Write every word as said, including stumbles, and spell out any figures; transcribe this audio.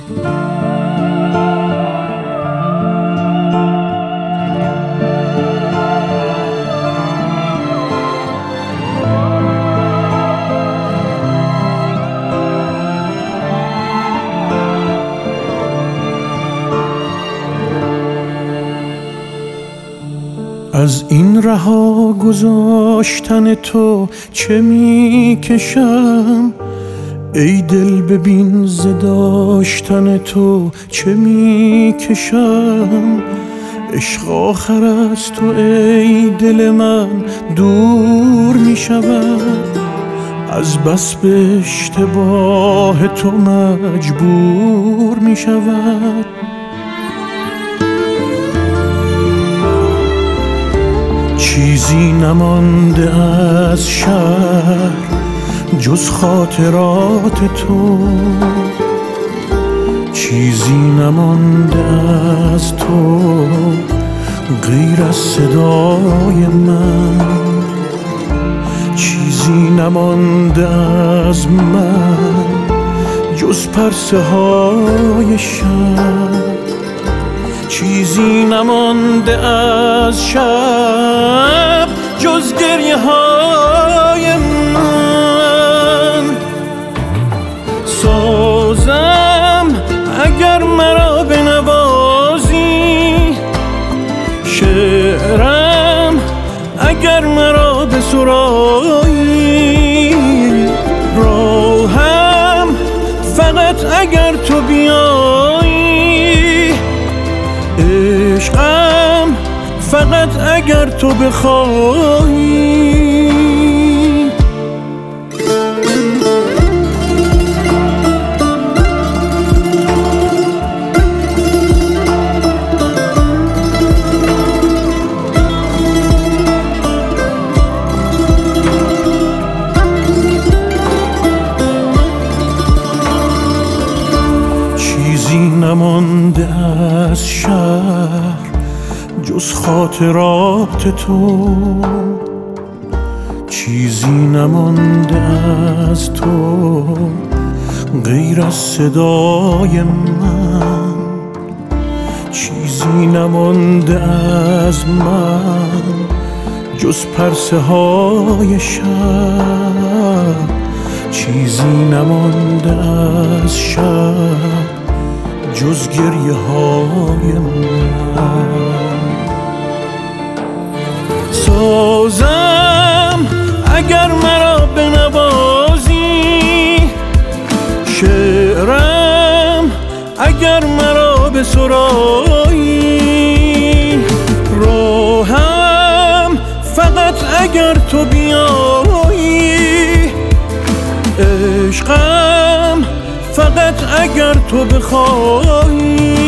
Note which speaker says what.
Speaker 1: از این رها گذاشتن تو چه می کشم، ای دل ببین ز داشتن تو چه می کشم. عشق آخر از تو ای دل من دور می شود، از بس به اشتباه تو مجبور می شود. چیزی نمانده از شهر جز خاطرات تو، چیزی نمانده از تو غیر از صدای من، چیزی نمانده از من جز پرسه های شب، چیزی نمانده از شب جز گریه های من. سازم اگر مرا بنوازی، شعرم اگر مرا بسرایی، راهم فقط اگر تو بیایی، عشقم فقط اگر تو بخوایی. چیزی نمانده از شهر جز خاطرات تو، چیزی نمانده از تو غیر از صدای من، چیزی نمانده از من جز پرسه های شب، چیزی نمانده از شب جز گریه های من. سازم اگر مرا بنوازی، شعرم اگر مرا بسرایی، راهم فقط اگر تو بیایی، عشقم فقط اگر تو بخوایی.